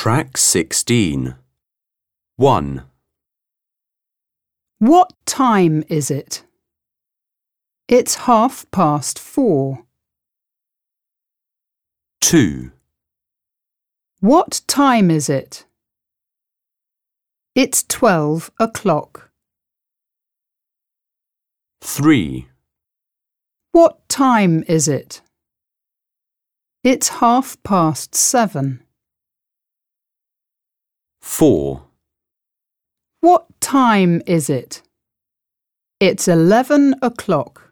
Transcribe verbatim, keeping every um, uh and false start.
Track sixteen. one. What time is it? It's half past four. two. What time is it? It's twelve o'clock. three. What time is it? It's half past seven. four. What time is it? It's eleven o'clock.